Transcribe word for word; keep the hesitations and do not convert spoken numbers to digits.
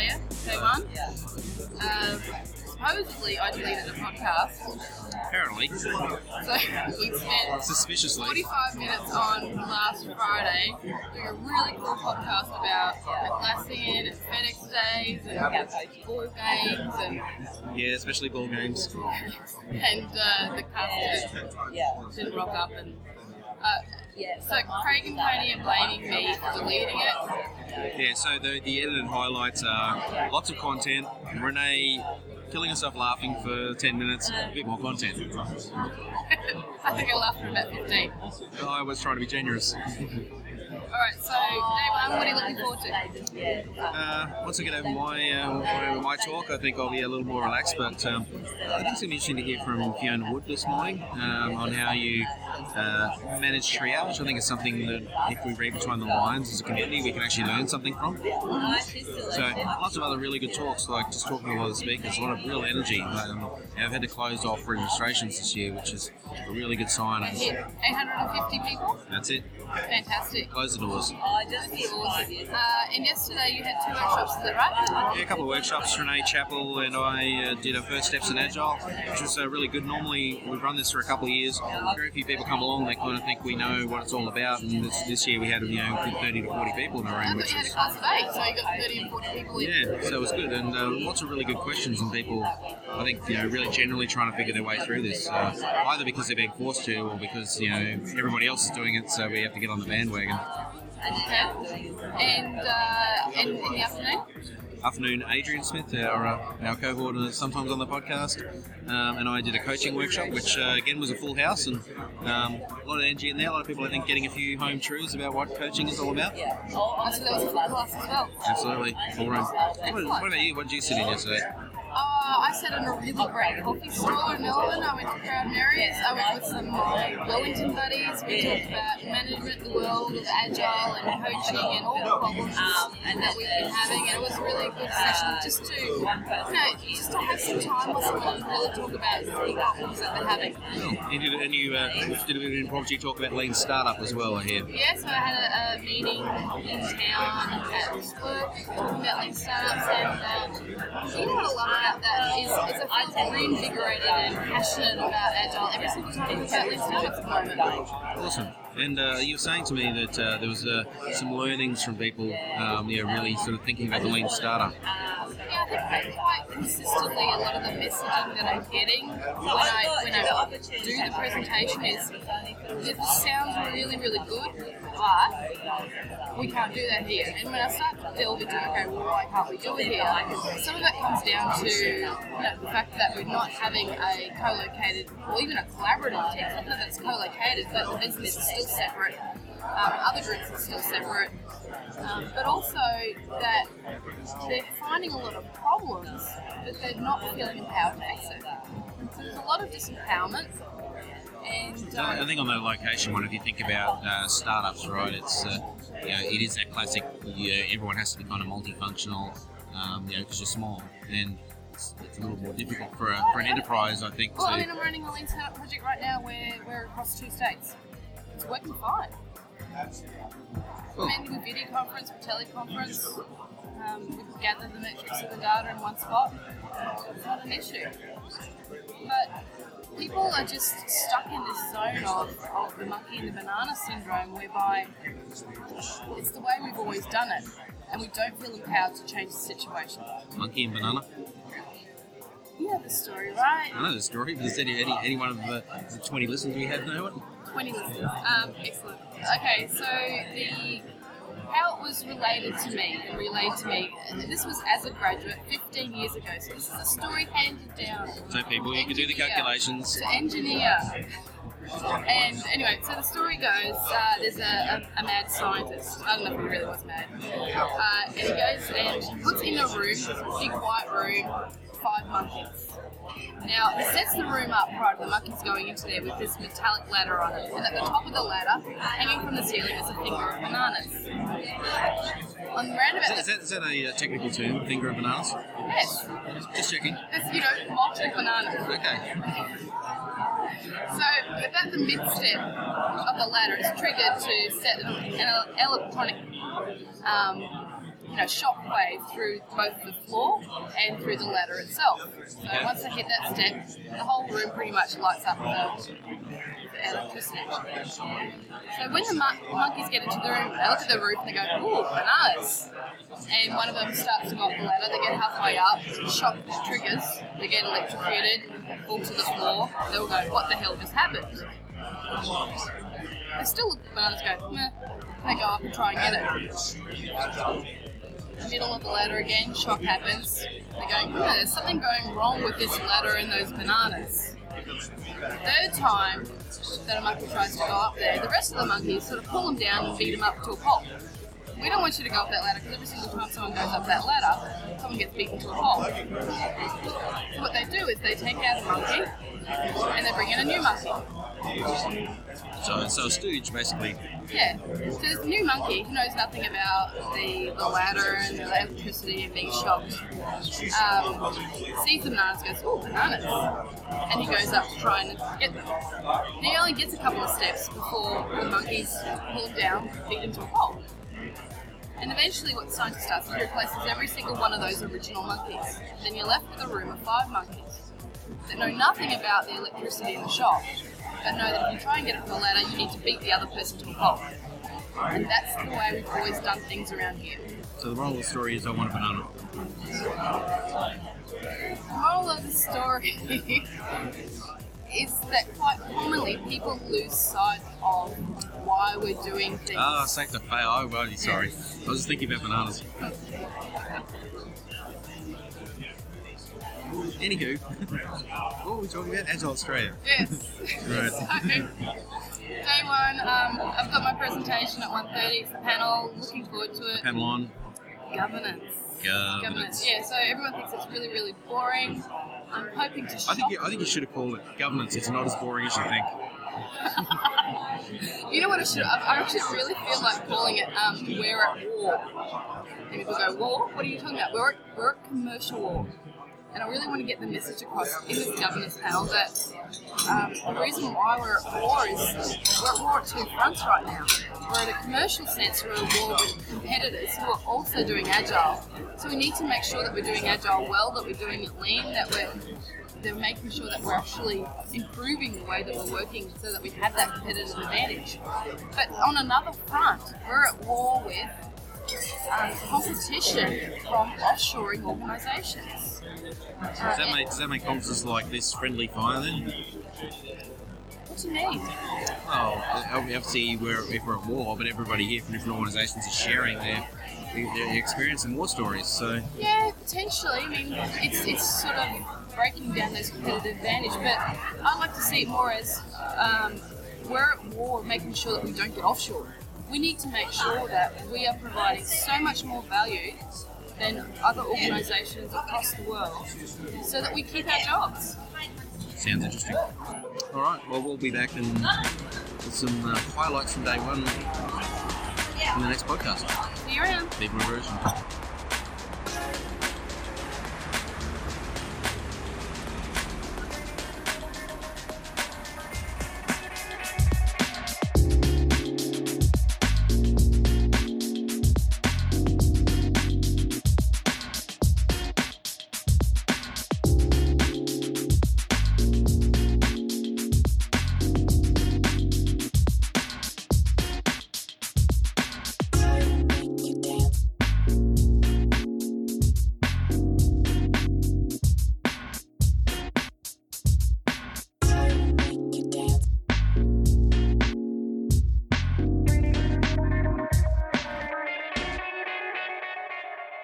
Australia, K one. Uh, supposedly, I deleted a podcast. Apparently. So we spent Suspiciously. forty-five minutes on last Friday doing a really cool podcast about Atlassian and FedEx days and board games and Yeah, especially ball games. and uh, the cast didn't, didn't rock up and uh, so Craig and Tony are blaming me for deleting it. Yeah, so the, the edited highlights are lots of content. Renee killing herself laughing for ten minutes, a bit more content. I think I laughed for about fifteen. I was trying to be generous. Alright, so day one, what are you looking forward to? Uh, once I get over my, uh, my my talk, I think I'll be a little more relaxed. But um, I think it's going to be interesting to hear from Fiona Wood this morning um, on how you uh, manage triage. I think it's something that if we read between the lines as a community, we can actually learn something from. So lots of other really good talks, like just talking to a lot of speakers, a lot of real energy. Um, I've had to close off registrations this year, which is a really good sign. Hit eight hundred fifty people. That's it. Fantastic. Close the doors. Uh, and yesterday you had two workshops, is that right? Yeah, a couple of workshops. Renee Chappell and I uh, did our first steps in Agile, which was uh, really good. Normally, we've run this for a couple of years. Very few people come along. They kind of think we know what it's all about. And this, this year we had, you know, thirty to forty people in the I room, thought which you had a is class of eight, so you got thirty and forty people in. yeah, so it was good, and uh, lots of really good questions, and people, I think, you know, really generally trying to figure their way through this, uh, either because they're being forced to, or because, you know, everybody else is doing it, so we have to get on the bandwagon. Okay. And, uh, and in the afternoon? Afternoon, Adrian Smith, our, uh, our cohort, uh, sometimes on the podcast, um, and I did a coaching workshop, which uh, again was a full house, and um, a lot of energy in there. A lot of people, I think, getting a few home truths about what coaching is all about. Oh, so that was a full class as well. Absolutely, full room. What, what about you? What did you sit in yesterday? Uh, I sat in a really great coffee stall in Melbourne. I went to Proud Marys. I went with some of my Wellington buddies. We talked about management, the world of agile and coaching and all the problems um, and that we've been having. And it was a really good session just to, you know, just to have some time with someone and really talk about the problems that they're having. Oh, you did, and you uh, did a bit of impromptu talk about lean startup as well, I hear. Yeah, so I had a, a meeting in town at work talking about lean startups, and um, you know what I love about that is, is I feel reinvigorated and passionate about agile every single time we talk about lean startups at the moment. Awesome. And uh, you were saying to me that uh, there was uh, some learnings from people, um, you know, really sort of thinking about the lean startup. Yeah, I think that quite consistently a lot of the messaging that I'm getting when I when I do the presentation is this sounds really, really good, but we can't do that here. And when I start to delve into, okay, well, why can't we do it here? Some of it comes down to you know, the fact that we're not having a co-located or even a collaborative team, something that's co-located, but the business is still separate. Um, other groups are still separate. Um, but also that they're finding a lot of problems, but they're not feeling empowered to fix it. So there's a lot of disempowerment. And, um, I think on the location one, if you think about uh, startups, right, it's uh, you know, it is that classic. You know, everyone has to be kind of multifunctional, um, you know, because you're small, and it's, it's a little more difficult for a, for an enterprise, I think. Well, to, I mean, I'm running a lean startup project right now where we're across two states. It's working fine. Cool. Mainly with video conference, with teleconference. Um, we can gather the metrics of the data in one spot. It's not an issue. But people are just stuck in this zone of, of the monkey and the banana syndrome, whereby it's the way we've always done it, and we don't feel empowered to change the situation. Monkey and banana. You know the story, right? I know the story. Does any, any, any one of the, the twenty listeners we have know it? twenty listeners. Um, excellent. Okay, so the how it was related to me and relayed to me, and this was as a graduate fifteen years ago, so this is a story handed down. So people, you can do the calculations. To engineer. And anyway, so the story goes, uh, there's a, a, a mad scientist, I don't know if he really was mad, uh, and he goes and puts in a room, a big white room, five monkeys. Now, he sets the room up prior to the monkeys going into there with this metallic ladder on it, and at the top of the ladder, hanging from the ceiling, is a finger of bananas. On the roundabout... Is that, is that a uh, technical term, finger of bananas? Yes. Just checking. It's, you know, multiple bananas. Okay. So, about the mid-step of the ladder, it's triggered to set an electronic um, you know, shockwave through both the floor and through the ladder itself. So Okay. once they hit that step, the whole room pretty much lights up with the, the electricity. So when the mon- monkeys get into the room, they look at the roof and they go, ooh, bananas. And one of them starts to go up the ladder, they get halfway up, shock triggers, they get electrocuted, fall to the floor, they'll go, what the hell just happened? They still look at the bananas and go, meh. They go up and try and get it. Middle of the ladder again, shock happens. They're going, hmm, there's something going wrong with this ladder and those bananas. Third time that a monkey tries to go up there, the rest of the monkeys sort of pull them down and beat them up to a pulp. We don't want you to go up that ladder because every single time someone goes up that ladder, someone gets beaten to a pulp. So what they do is they take out a monkey and they bring in a new monkey. So, so a stooge, basically. Yeah. So this new monkey who knows nothing about the, the ladder and the electricity and being shocked, um, sees the bananas and goes, ooh, bananas. And he goes up to try and get them. And he only gets a couple of steps before the monkeys pull him down, beat him to a pulp. And eventually what the scientist does is he replaces every single one of those original monkeys. Then you're left with a room of five monkeys that know nothing about the electricity and the shock, but know that if you try and get it from the ladder, you need to beat the other person to a pulp. And that's the way we've always done things around here. So the moral of the story is I want a banana. The moral of the story is that quite commonly people lose sight of why we're doing things. Ah, safe to fail. I'm really sorry. I was just thinking about bananas. Anywho, what were we talking about? Agile Australia. Yes. Right. So, day one, um, I've got my presentation at one thirty. It's the panel. Looking forward to it. Panel on. Governance. Governance. Governance. Yeah. So everyone thinks it's really, really boring. I'm hoping to. I think you, I think you should have called it governance. It's not as boring as you think. You know what I should? I, I actually really feel like calling it um, "We're at War." And people go, "War? What are you talking about? We're at, we're at commercial war." And I really want to get the message across in this governance panel that um, the reason why we're at war is we're at war at two fronts right now. We're in a commercial sense, we're at war with competitors who are also doing agile. So we need to make sure that we're doing agile well, that we're doing it lean, that we're they're making sure that we're actually improving the way that we're working so that we have that competitive advantage. But on another front, we're at war with um, competition from offshoring organisations. Does that make, does that make conferences like this friendly fire then? What do you mean? Well, obviously we're, if we're at war, but everybody here from different organisations is sharing their, their experience and war stories. So yeah, potentially. I mean, it's it's sort of breaking down those competitive advantage, but I like to see it more as um, we're at war, making sure that we don't get offshore. We need to make sure that we are providing so much more value than other organisations across the world, so that we keep our jobs. Sounds interesting. All right, well, we'll be back and with some uh, highlights from day one in the next podcast. See you around. Leave my version.